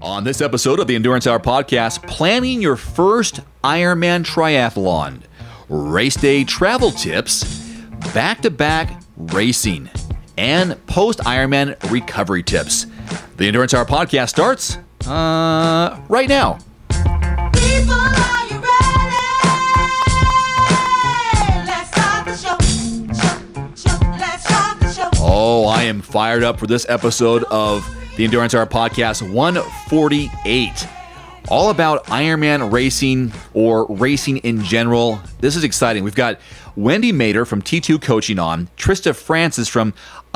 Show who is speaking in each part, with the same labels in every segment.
Speaker 1: On this episode of the Endurance Hour podcast, planning your first Ironman triathlon, race day travel tips, back-to-back racing, and post-Ironman recovery tips. The Endurance Hour podcast starts right now.
Speaker 2: People, are you ready? Let's start the show. Let's start the show.
Speaker 1: Oh, I am fired up for this episode of the Endurance Hour podcast 148. All about Ironman racing or racing in general. This is exciting. We've got Wendy Mader from T2 Coaching on, Trista Francis from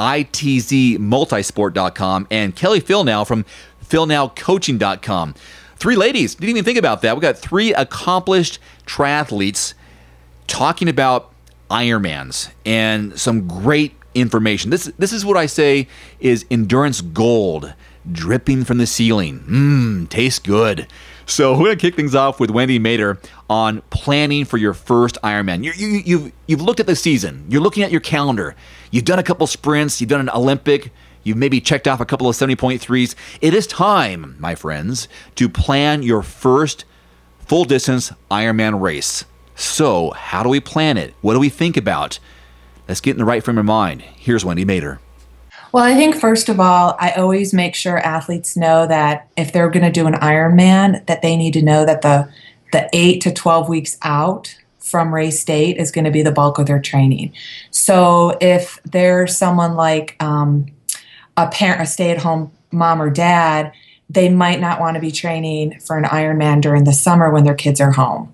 Speaker 1: ITZMultisport.com, and Kelly Philnow from PhilNowCoaching.com. Three ladies. Didn't even think about that. We got three accomplished triathletes talking about Ironmans and some great information. This is what I say is endurance gold dripping from the ceiling. Tastes good. So we're going to kick things off with Wendy Mader on planning for your first Ironman. You've looked at the season. You're looking at your calendar. You've done a couple sprints. You've done an Olympic. You've maybe checked off a couple of 70.3s. It is time, my friends, to plan your first full-distance Ironman race. So how do we plan it? What do we think about? Let's get in the right frame of mind. Here's Wendy Mader.
Speaker 3: Well, I think first of all, I always make sure athletes know that if they're going to do an Ironman, that they need to know that the 8 to 12 weeks out from race date is going to be the bulk of their training. So if there's someone like a stay-at-home mom or dad, they might not want to be training for an Ironman during the summer when their kids are home.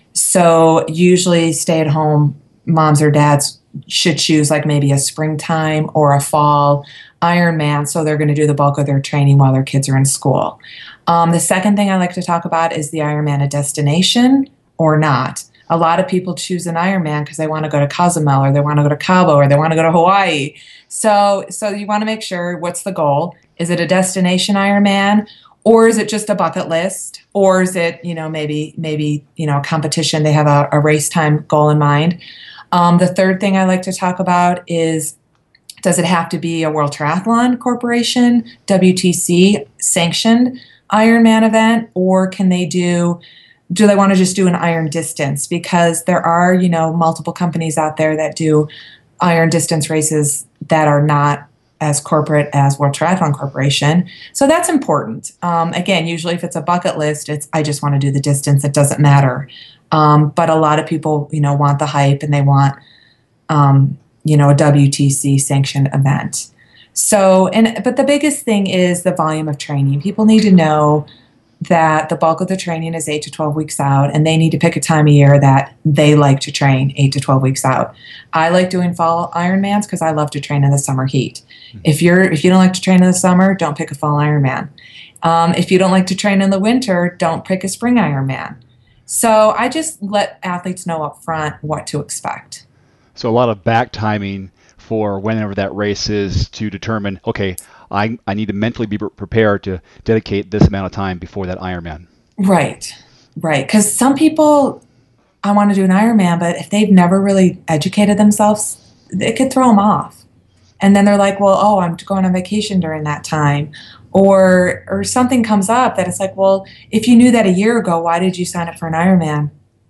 Speaker 3: So usually stay-at-home moms or dads should choose like maybe a springtime or a fall Ironman, so they're going to do the bulk of their training while their kids are in school. The second thing I like to talk about is the Ironman a destination or not. A lot of people choose an Ironman because they want to go to Cozumel or they want to go to Cabo or they want to go to Hawaii. So you want to make sure, what's the goal? Is it a destination Ironman, or is it just a bucket list, or is it maybe a competition? They have a race time goal in mind. The third thing I like to talk about is, does it have to be a World Triathlon Corporation, WTC sanctioned Ironman event, or can they do they want to just do an iron distance? Because there are, multiple companies out there that do iron distance races that are not as corporate as World Triathlon Corporation. So that's important. Again, usually if it's a bucket list, I just want to do the distance. It doesn't matter. But a lot of people, want the hype and they want, a WTC sanctioned event. So, but the biggest thing is the volume of training. People need to know that the bulk of the training is 8 to 12 weeks out, and they need to pick a time of year that they like to train 8 to 12 weeks out. I like doing fall Ironmans because I love to train in the summer heat. If you don't like to train in the summer, don't pick a fall Ironman. If you don't like to train in the winter, don't pick a spring Ironman. So I just let athletes know up front what to expect.
Speaker 4: So a lot of back timing for whenever that race is to determine, okay, I need to mentally be prepared to dedicate this amount of time before that Ironman. Right.
Speaker 3: Because some people, I want to do an Ironman, but if they've never really educated themselves, it could throw them off. And then they're like, well, I'm going on vacation during that time. Or something comes up that it's like, well, if you knew that a year ago, why did you sign up for an Ironman,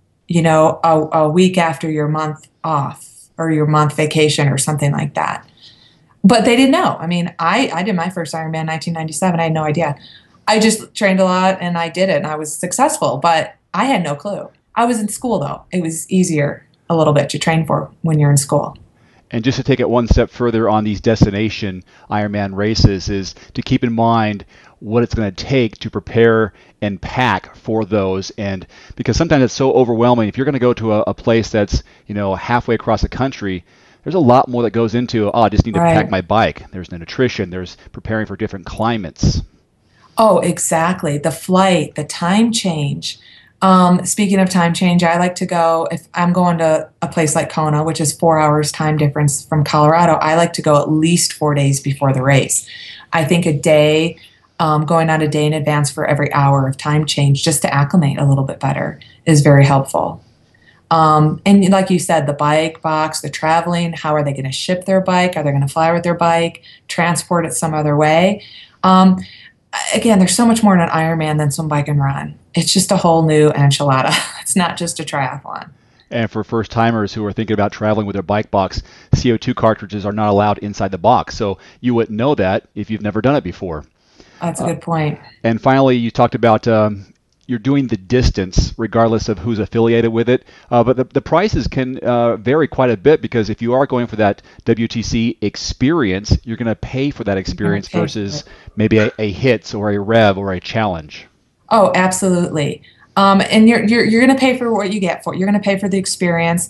Speaker 3: a week after your month off or your month vacation or something like that? But they didn't know. I mean, I did my first Ironman in 1997. I had no idea. I just trained a lot and I did it and I was successful, but I had no clue. I was in school though. It was easier a little bit to train for when you're in school.
Speaker 4: And just to take it one step further on these destination Ironman races is to keep in mind what it's going to take to prepare and pack for those. And because sometimes it's so overwhelming, if you're going to go to a place that's, halfway across the country, there's a lot more that goes into, I just need to pack my bike. There's the nutrition, there's preparing for different climates.
Speaker 3: Oh, exactly. The flight, the time change. Speaking of time change, I like to go, if I'm going to a place like Kona, which is 4 hours time difference from Colorado, I like to go at least 4 days before the race. I think a day, going out a day in advance for every hour of time change just to acclimate a little bit better is very helpful. And like you said, the bike box, the traveling, how are they going to ship their bike? Are they going to fly with their bike, transport it some other way? again, there's so much more in an Ironman than swim, bike, and run. It's just a whole new enchilada. It's not just a triathlon.
Speaker 4: And for first timers who are thinking about traveling with their bike box, CO2 cartridges are not allowed inside the box. So you wouldn't know that if you've never done it before.
Speaker 3: That's a good point.
Speaker 4: And finally, you talked about you're doing the distance regardless of who's affiliated with it. But the prices can vary quite a bit, because if you are going for that WTC experience, you're going to pay for that experience versus maybe a HITS or a Rev or a Challenge.
Speaker 3: Oh, absolutely. And you're going to pay for what you get for it. You're going to pay for the experience.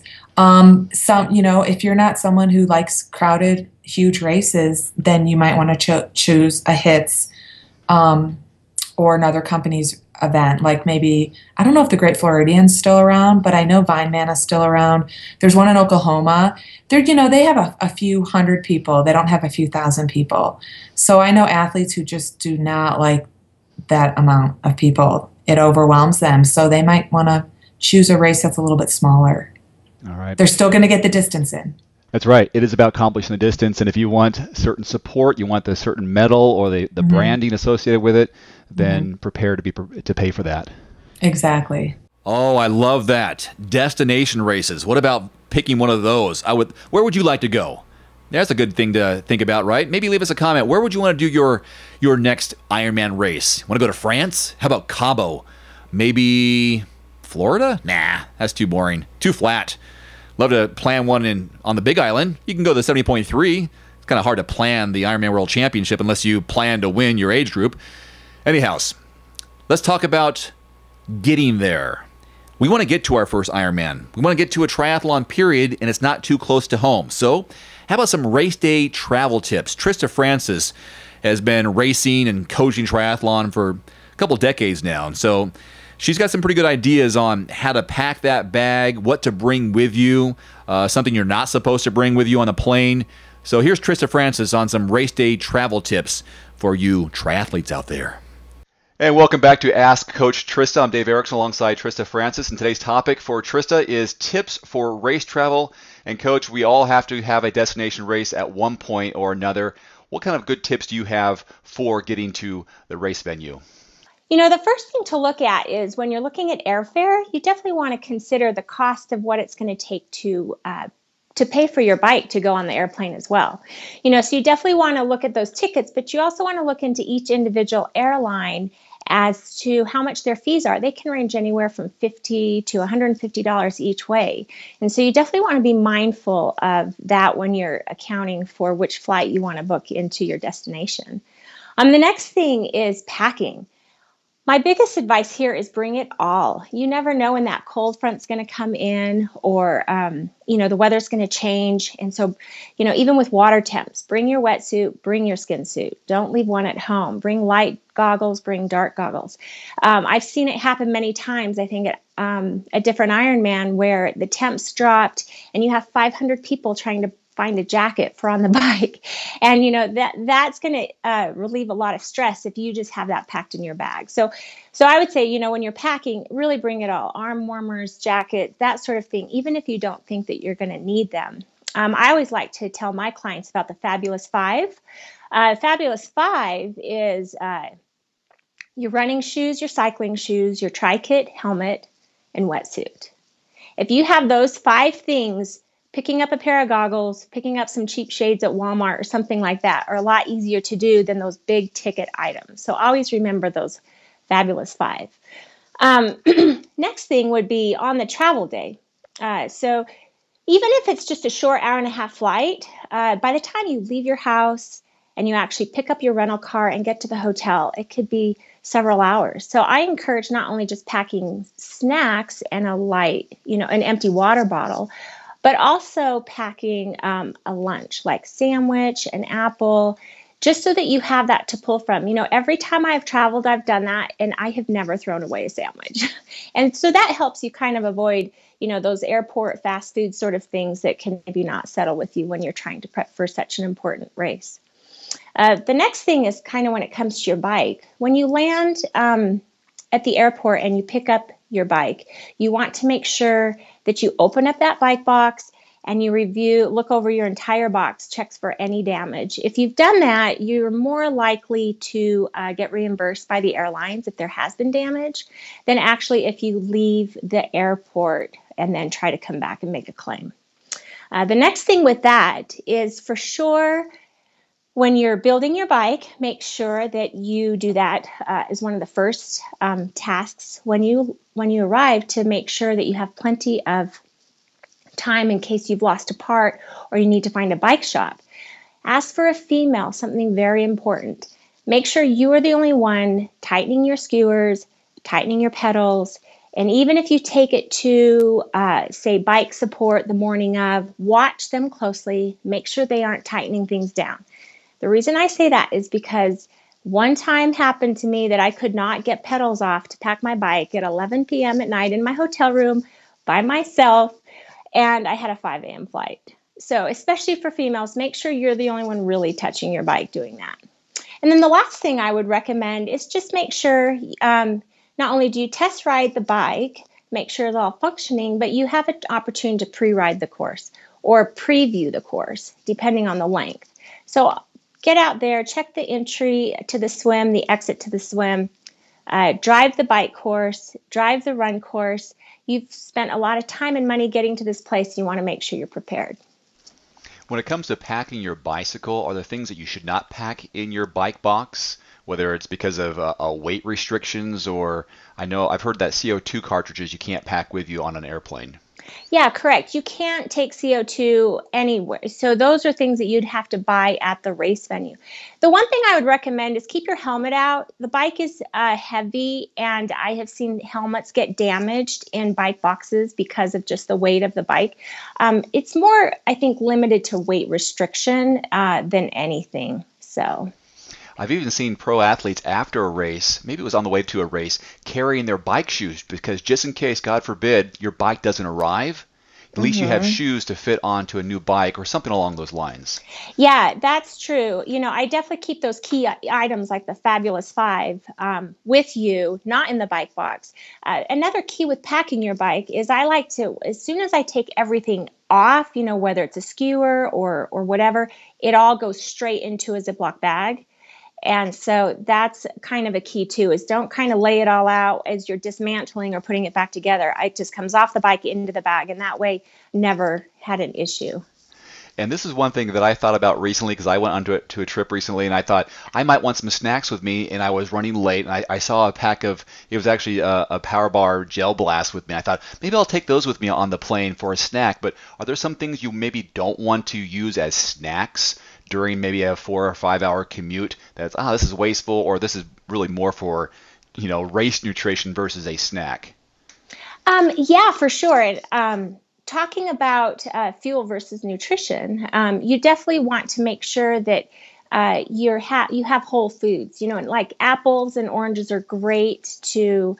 Speaker 3: If you're not someone who likes crowded, huge races, then you might want to choose a HITS or another company's event. Like maybe, I don't know if the Great Floridian's still around, but I know Vineman is still around. There's one in Oklahoma. They have a few hundred people. They don't have a few thousand people. So I know athletes who just do not like that amount of people. It overwhelms them. So they might want to choose a race that's a little bit smaller.
Speaker 4: All right.
Speaker 3: They're still going to get the distance in.
Speaker 4: That's right. It is about accomplishing the distance. And if you want certain support, you want the certain medal or the branding associated with it, then prepare to pay for that.
Speaker 3: Exactly.
Speaker 1: Oh, I love that. Destination races. What about picking one of those? Where would you like to go? That's a good thing to think about, right? Maybe leave us a comment. Where would you want to do your next Ironman race? Want to go to France? How about Cabo? Maybe Florida? Nah, that's too boring. Too flat. Love to plan one on the Big Island. You can go to the 70.3. It's kind of hard to plan the Ironman World Championship unless you plan to win your age group. Anyhow, let's talk about getting there. We want to get to our first Ironman. We want to get to a triathlon period, and it's not too close to home. So how about some race day travel tips? Trista Francis has been racing and coaching triathlon for a couple decades now. And so she's got some pretty good ideas on how to pack that bag, what to bring with you, something you're not supposed to bring with you on a plane. So here's Trista Francis on some race day travel tips for you triathletes out there.
Speaker 4: And welcome back to Ask Coach Trista. I'm Dave Erickson alongside Trista Francis. And today's topic for Trista is tips for race travel. And Coach, we all have to have a destination race at one point or another. What kind of good tips do you have for getting to the race venue?
Speaker 5: The first thing to look at is when you're looking at airfare, you definitely want to consider the cost of what it's going to take to pay for your bike to go on the airplane as well. So you definitely want to look at those tickets, but you also want to look into each individual airline as to how much their fees are. They can range anywhere from $50 to $150 each way. And so you definitely want to be mindful of that when you're accounting for which flight you want to book into your destination. The next thing is packing. My biggest advice here is bring it all. You never know when that cold front's going to come in or, the weather's going to change. And so, even with water temps, bring your wetsuit, bring your skin suit. Don't leave one at home. Bring light goggles, bring dark goggles. I've seen it happen many times, I think, at a different Ironman where the temps dropped and you have 500 people trying to find a jacket for on the bike. And, that's going to relieve a lot of stress if you just have that packed in your bag. So I would say, when you're packing, really bring it all. Arm warmers, jackets, that sort of thing, even if you don't think that you're going to need them. I always like to tell my clients about the Fabulous 5. Fabulous 5 is your running shoes, your cycling shoes, your tri-kit, helmet, and wetsuit. If you have those 5 things, picking up a pair of goggles, picking up some cheap shades at Walmart or something like that are a lot easier to do than those big ticket items. So always remember those Fabulous 5. Next thing would be on the travel day. So even if it's just a short hour-and-a-half flight, by the time you leave your house and you actually pick up your rental car and get to the hotel, it could be several hours. So I encourage not only just packing snacks and a light, an empty water bottle, but also packing a lunch like sandwich, an apple, just so that you have that to pull from. Every time I've traveled, I've done that, and I have never thrown away a sandwich. And so that helps you kind of avoid, those airport fast food sort of things that can maybe not settle with you when you're trying to prep for such an important race. The next thing is kind of when it comes to your bike. When you land at the airport and you pick up your bike, you want to make sure that you open up that bike box and you look over your entire box, checks for any damage. If you've done that, you're more likely to get reimbursed by the airlines if there has been damage than actually if you leave the airport and then try to come back and make a claim. The next thing with that is, for sure, when you're building your bike, make sure that you do that as one of the first tasks when you arrive, to make sure that you have plenty of time in case you've lost a part or you need to find a bike shop. Ask for a female, something very important. Make sure you are the only one tightening your skewers, tightening your pedals, and even if you take it to, say, bike support the morning of, watch them closely, make sure they aren't tightening things down. The reason I say that is because one time happened to me that I could not get pedals off to pack my bike at 11 p.m. at night in my hotel room by myself, and I had a 5 a.m. flight. So especially for females, make sure you're the only one really touching your bike doing that. And then the last thing I would recommend is just make sure not only do you test ride the bike, make sure it's all functioning, but you have an opportunity to pre-ride the course or preview the course, depending on the length. So get out there, check the entry to the swim, the exit to the swim, drive the bike course, drive the run course. You've spent a lot of time and money getting to this place, and you want to make sure you're prepared.
Speaker 4: When it comes to packing your bicycle, are there things that you should not pack in your bike box, whether it's because of weight restrictions, or I know I've heard that CO2 cartridges you can't pack with you on an airplane?
Speaker 5: Yeah, correct. You can't take CO2 anywhere. So those are things that you'd have to buy at the race venue. The one thing I would recommend is keep your helmet out. The bike is heavy, and I have seen helmets get damaged in bike boxes because of just the weight of the bike. It's more, I think, limited to weight restriction than anything. So
Speaker 4: I've even seen pro athletes after a race, maybe it was on the way to a race, carrying their bike shoes because just in case, God forbid, your bike doesn't arrive, at least you have shoes to fit onto a new bike or something along those lines.
Speaker 5: Yeah, that's true. I definitely keep those key items like the Fabulous 5 with you, not in the bike box. Another key with packing your bike is I like to, as soon as I take everything off, whether it's a skewer or whatever, it all goes straight into a Ziploc bag. And so that's kind of a key too, is don't kind of lay it all out as you're dismantling or putting it back together. It just comes off the bike into the bag, and that way never had an issue.
Speaker 4: And this is one thing that I thought about recently, because I went on to a trip recently, and I thought I might want some snacks with me, and I was running late, and I saw a pack of, it was actually a Power Bar Gel Blast with me. I thought maybe I'll take those with me on the plane for a snack, but are there some things you maybe don't want to use as snacks during maybe a 4 or 5 hour commute that's, this is wasteful, or this is really more for, race nutrition versus a snack?
Speaker 5: Yeah, for sure. Talking about fuel versus nutrition, you definitely want to make sure that you have whole foods. Like apples and oranges are great to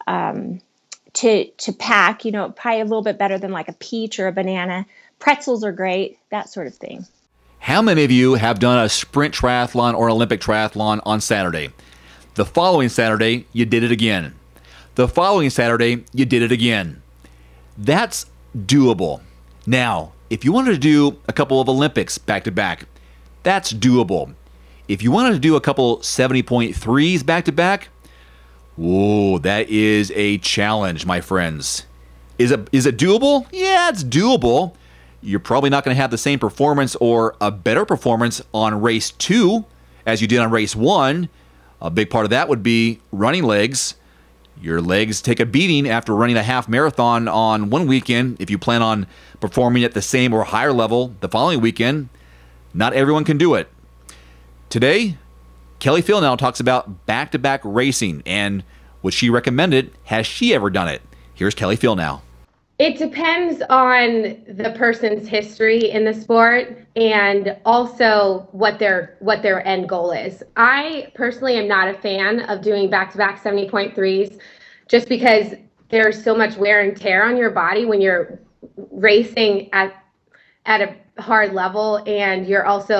Speaker 5: pack. Probably a little bit better than like a peach or a banana. Pretzels are great, that sort of thing.
Speaker 1: How many of you have done a sprint triathlon or Olympic triathlon on Saturday? The following Saturday, you did it again. The following Saturday, you did it again. That's doable. Now, if you wanted to do a couple of Olympics back to back, that's doable. If you wanted to do a couple 70.3s back to back, whoa, that is a challenge, my friends. Is it doable? Yeah, it's doable. You're probably not going to have the same performance or a better performance on race 2 as you did on race 1. A big part of that would be running legs. Your legs take a beating after running a half marathon on one weekend. If you plan on performing at the same or higher level the following weekend, not everyone can do it. Today, Kelly Philnow talks about back-to-back racing and what she recommended. Has she ever done it? Here's Kelly Philnow.
Speaker 6: It depends on the person's history in the sport and also what their end goal is. I personally am not a fan of doing back-to-back 70.3s just because there's so much wear and tear on your body when you're racing at a hard level, and you're also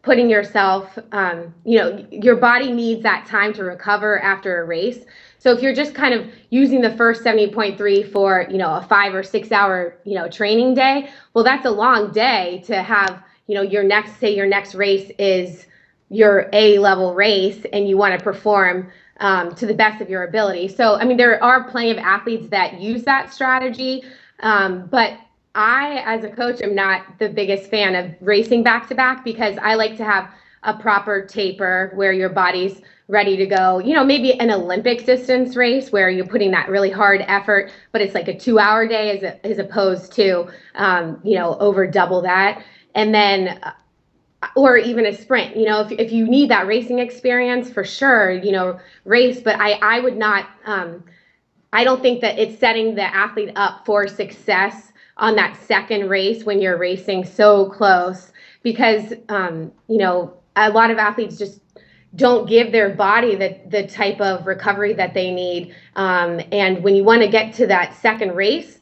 Speaker 6: putting yourself, your body needs that time to recover after a race. So if you're just kind of using the first 70.3 for, a 5 or 6 hour, training day, well, that's a long day to have, your next race is your A level race and you want to perform to the best of your ability. So, I mean, there are plenty of athletes that use that strategy, but I, as a coach, am not the biggest fan of racing back to back because I like to have a proper taper where your body's ready to go. Maybe an Olympic distance race where you're putting that really hard effort, but it's like a 2-hour day as opposed to, over double that. And then, or even a sprint, if you need that racing experience for sure, race, but I would not, I don't think that it's setting the athlete up for success on that second race when you're racing so close because, a lot of athletes just don't give their body the type of recovery that they need. And when you want to get to that second race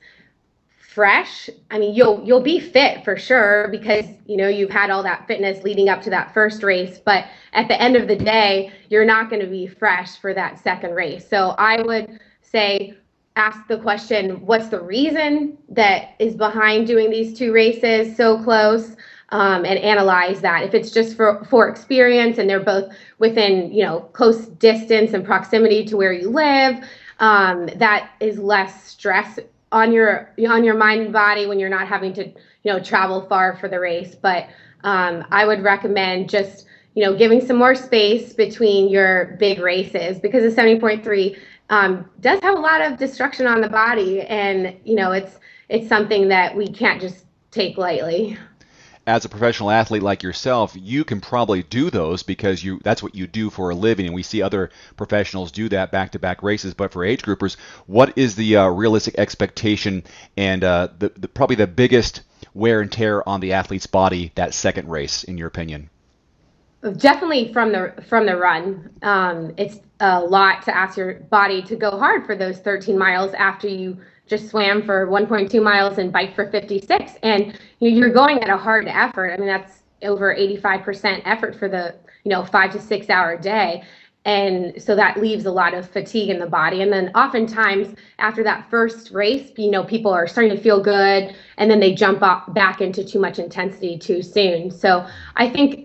Speaker 6: fresh, I mean, you'll be fit for sure because, you've had all that fitness leading up to that first race. But at the end of the day, you're not going to be fresh for that second race. So I would say, ask the question, what's the reason that is behind doing these two races so close? And analyze that. If it's just for experience and they're both within, close distance and proximity to where you live, that is less stress on your mind and body when you're not having to, travel far for the race. But I would recommend just, giving some more space between your big races because the 70.3 does have a lot of destruction on the body. And, it's something that we can't just take lightly.
Speaker 4: As a professional athlete like yourself, you can probably do those because that's what you do for a living, and we see other professionals do that back-to-back races. But for age groupers, what is the realistic expectation and probably the biggest wear and tear on the athlete's body that second race, in your opinion?
Speaker 6: Definitely from the run. It's a lot to ask your body to go hard for those 13 miles after you just swam for 1.2 miles and biked for 56. And you're going at a hard effort. I mean, that's over 85% effort for the, 5 to 6 hour day. And so that leaves a lot of fatigue in the body. And then oftentimes after that first race, people are starting to feel good and then they jump back into too much intensity too soon. So I think,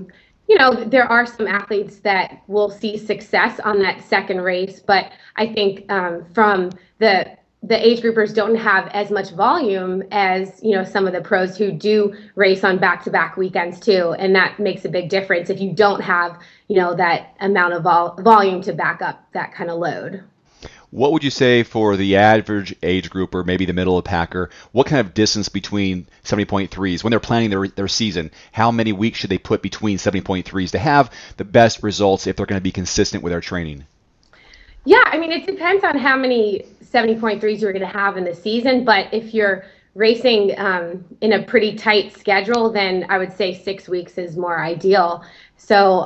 Speaker 6: there are some athletes that will see success on that second race, but I think from the age groupers don't have as much volume as, some of the pros who do race on back-to-back weekends too. And that makes a big difference if you don't have, that amount of volume to back up that kind of load.
Speaker 4: What would you say for the average age group or maybe the middle of the packer? What kind of distance between 70.3s when they're planning their season? How many weeks should they put between 70.3s to have the best results if they're going to be consistent with their training?
Speaker 6: Yeah, I mean, it depends on how many 70.3s you're going to have in the season. But if you're racing in a pretty tight schedule, then I would say 6 weeks is more ideal. So,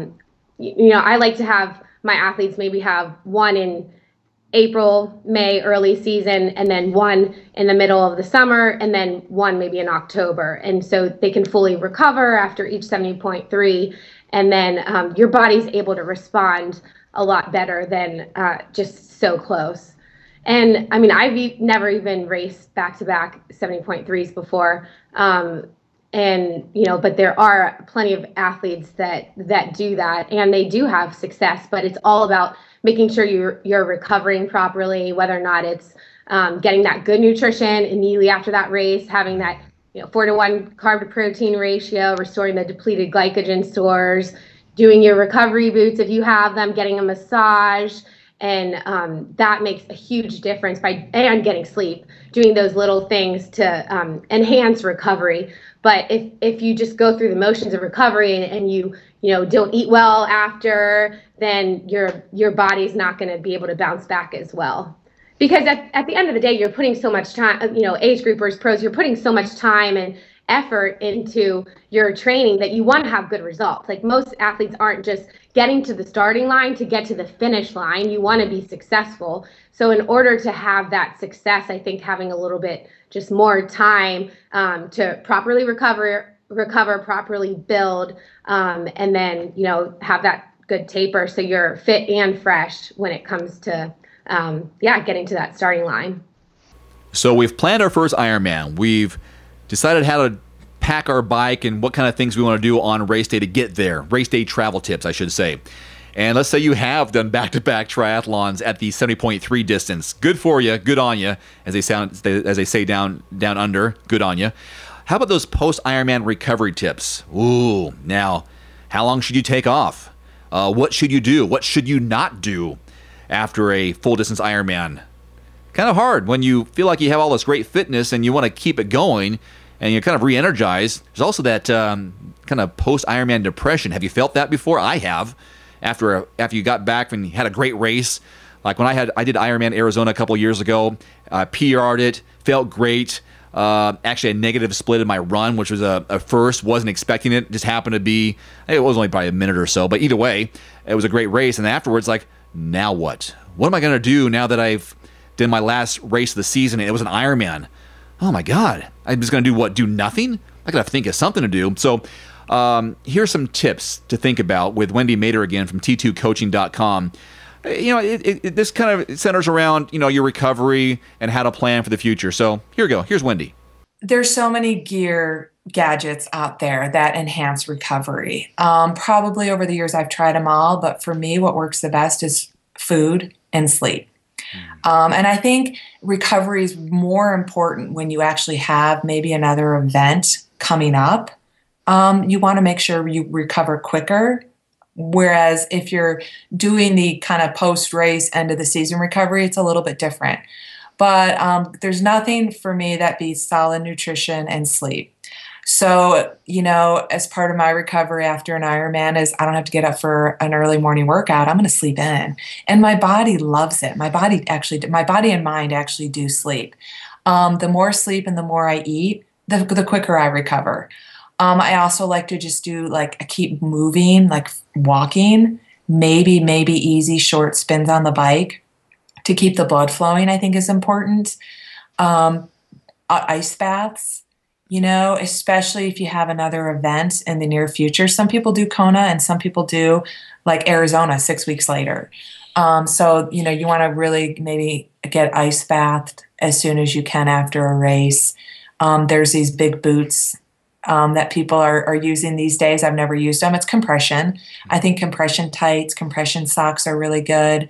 Speaker 6: I like to have my athletes maybe have one in April, May, early season, and then one in the middle of the summer, and then one maybe in October. And so they can fully recover after each 70.3. And then your body's able to respond a lot better than just so close. And I mean, I've never even raced back-to-back 70.3s before. But there are plenty of athletes that do that and they do have success, but it's all about making sure you're recovering properly, whether or not it's getting that good nutrition immediately after that race, having that 4-to-1 carb to protein ratio, restoring the depleted glycogen stores, doing your recovery boots if you have them, getting a massage, and that makes a huge difference and getting sleep, doing those little things to enhance recovery. But if you just go through the motions of recovery and you don't eat well after, then your body's not going to be able to bounce back as well. Because at the end of the day, you're putting so much time, age groupers, pros, you're putting so much time and effort into your training that you want to have good results. Like most athletes aren't just getting to the starting line to get to the finish line. You want to be successful. So in order to have that success, I think having a little bit just more time to properly recover recover properly, build, and then, have that good taper so you're fit and fresh when it comes to, getting to that starting line.
Speaker 1: So we've planned our first Ironman. We've decided how to pack our bike and what kind of things we want to do on race day to get there. Race day travel tips, I should say. And let's say you have done back-to-back triathlons at the 70.3 distance. Good for you. Good on you, as they say down under. Good on you. How about those post-Ironman recovery tips? Ooh, now, how long should you take off? What should you do? What should you not do after a full-distance Ironman? Kind of hard when you feel like you have all this great fitness and you want to keep it going and you're kind of re-energized. There's also that kind of post-Ironman depression. Have you felt that before? I have. After you got back and you had a great race, like when I did Ironman Arizona a couple years ago, PR'd it, felt great. Actually, a negative split in my run, which was a first. Wasn't expecting it. Just happened to be. It was only probably a minute or so, but either way, it was a great race. And afterwards, like, now what? What am I going to do now that I've did my last race of the season? And it was an Ironman. Oh my God! I'm just going to do what? Do nothing? I got to think of something to do. So. Here's some tips to think about with Wendy Mader again from T2Coaching.com. This kind of centers around, your recovery and how to plan for the future. So here we go. Here's Wendy.
Speaker 3: There's so many gear gadgets out there that enhance recovery. Probably over the years I've tried them all, but for me, what works the best is food and sleep. And I think recovery is more important when you actually have maybe another event coming up. You want to make sure you recover quicker. Whereas if you're doing the kind of post-race end of the season recovery, it's a little bit different. But there's nothing for me that beats solid nutrition and sleep. So, as part of my recovery after an Ironman is I don't have to get up for an early morning workout. I'm going to sleep in. And my body loves it. My body and mind actually do sleep. The more sleep and the more I eat, the quicker I recover. I also like to just do keep moving, like walking, maybe easy short spins on the bike to keep the blood flowing, I think is important. Ice baths, especially if you have another event in the near future. Some people do Kona and some people do like Arizona 6 weeks later. So, you want to really maybe get ice bathed as soon as you can after a race. There's these big boots that people are using these days. I've never used them. It's compression. I think compression tights, compression socks are really good.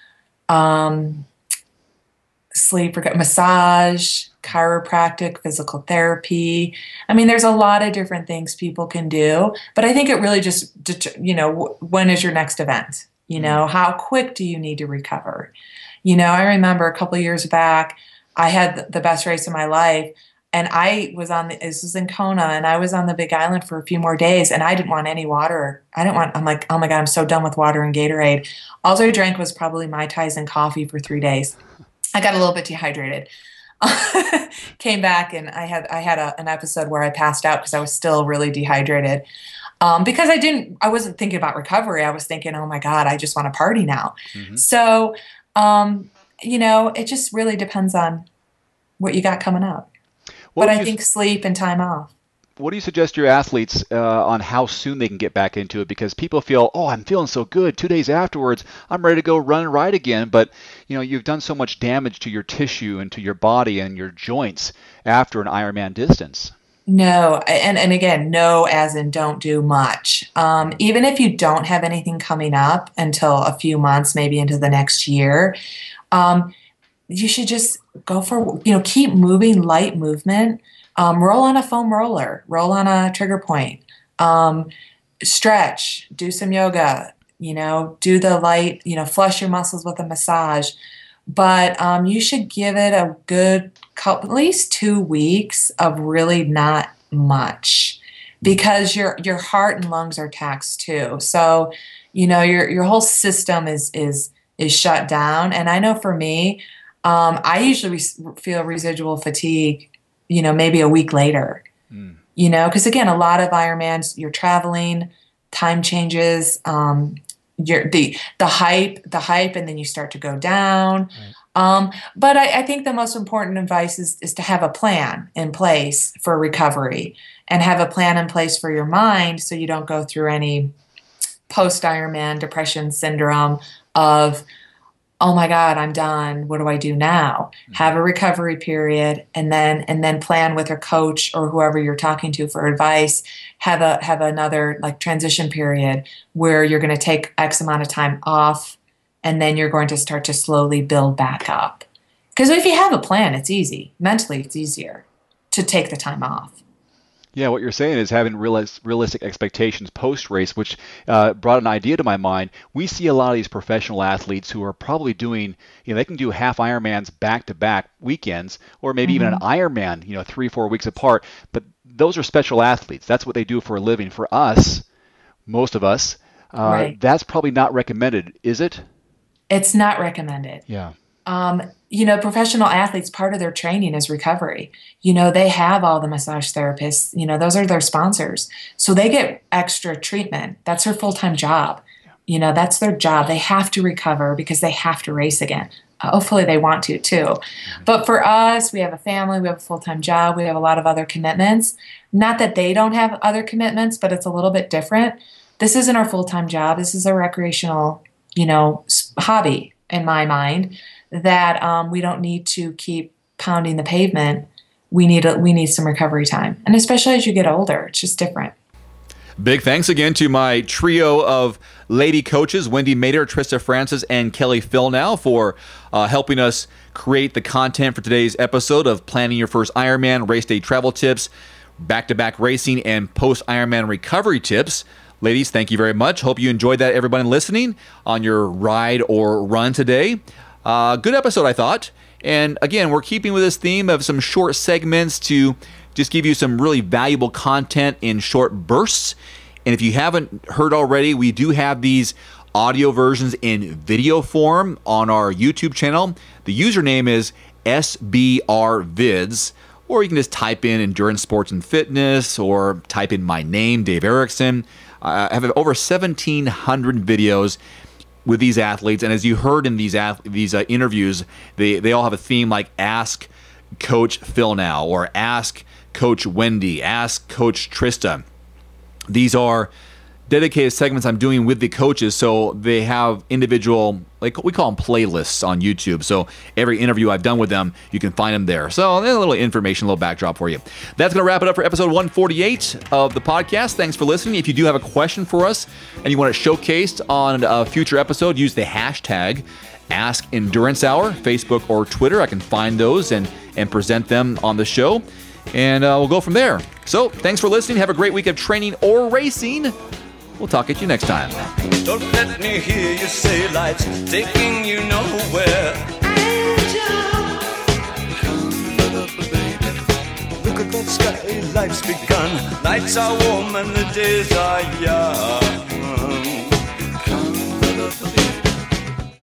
Speaker 3: Sleep, massage, chiropractic, physical therapy. I mean, there's a lot of different things people can do, but I think it really just, when is your next event? How quick do you need to recover? I remember a couple of years back, I had the best race of my life. And this was in Kona, and I was on the Big Island for a few more days, and I didn't want any water. I'm like, oh my God, I'm so done with water and Gatorade. All I drank was probably Mai Tais and coffee for 3 days. I got a little bit dehydrated. Came back, and I had an episode where I passed out because I was still really dehydrated. Because I wasn't thinking about recovery. I was thinking, oh my God, I just want to party now. Mm-hmm. So, it just really depends on what you got coming up. But I think sleep and time off.
Speaker 4: What do you suggest your athletes on how soon they can get back into it? Because people feel, I'm feeling so good. 2 days afterwards, I'm ready to go run and ride again. But, you've done so much damage to your tissue and to your body and your joints after an Ironman distance.
Speaker 3: No. And again, no as in don't do much. Even if you don't have anything coming up until a few months, maybe into the next year, you should just go for, keep moving, light movement, roll on a foam roller, roll on a trigger point, stretch, do some yoga, do the light, flush your muscles with a massage. But you should give it a good couple, at least 2 weeks of really not much, because your heart and lungs are taxed too. So, your whole system is shut down. And I know for me, I usually feel residual fatigue, maybe a week later, because again, a lot of Ironmans, you're traveling, time changes, the hype, and then you start to go down. But I think the most important advice is to have a plan in place for recovery, and have a plan in place for your mind, so you don't go through any post-Ironman depression syndrome of, oh my God, I'm done. What do I do now? Have a recovery period, and then plan with a coach or whoever you're talking to for advice. Have another like transition period where you're going to take X amount of time off, and then you're going to start to slowly build back up. Because if you have a plan, it's easy. Mentally, it's easier to take the time off.
Speaker 4: Yeah, what you're saying is having realistic expectations post-race, which brought an idea to my mind. We see a lot of these professional athletes who are probably doing, they can do half Ironmans back-to-back weekends, or maybe even an Ironman, 3-4 weeks apart. But those are special athletes. That's what they do for a living. For us, most of us,
Speaker 3: Right.
Speaker 4: that's probably not recommended, is it?
Speaker 3: It's not recommended.
Speaker 4: Yeah.
Speaker 3: Professional athletes, part of their training is recovery. They have all the massage therapists, those are their sponsors. So they get extra treatment. That's their full-time job. That's their job. They have to recover because they have to race again. Hopefully they want to too. But for us, we have a family, we have a full-time job, we have a lot of other commitments. Not that they don't have other commitments, but it's a little bit different. This isn't our full-time job. This is a recreational, hobby in my mind, that we don't need to keep pounding the pavement. We need some recovery time. And especially as you get older, it's just different.
Speaker 1: Big thanks again to my trio of lady coaches, Wendy Mader, Trista Francis, and Kelly Philnow, for helping us create the content for today's episode of Planning Your First Ironman, Race Day Travel Tips, Back-to-Back Racing, and Post-Ironman Recovery Tips. Ladies, thank you very much. Hope you enjoyed that, everybody listening on your ride or run today. Good episode, I thought. And again, we're keeping with this theme of some short segments to just give you some really valuable content in short bursts. And if you haven't heard already, we do have these audio versions in video form on our YouTube channel. The username is SBRVids, or you can just type in Endurance Sports and Fitness, or type in my name, Dave Erickson. I have over 1,700 videos with these athletes, and as you heard in these interviews, they all have a theme like Ask Coach Philnow, or Ask Coach Wendy, Ask Coach Trista. These are dedicated segments I'm doing with the coaches, so they have individual, like we call them playlists on YouTube. So every interview I've done with them, you can find them there. So there's a little information, a little backdrop for you. That's going to wrap it up for episode 148 of the podcast. Thanks for listening. If you do have a question for us and you want it showcased on a future episode, use the hashtag #AskEnduranceHour, Facebook or Twitter. I can find those and present them on the show, and we'll go from there. So thanks for listening. Have a great week of training or racing. We'll talk at you next time.
Speaker 7: Don't let me hear you say lights taking you nowhere. Look at that sky, life's begun. Nights are warm and the days are young.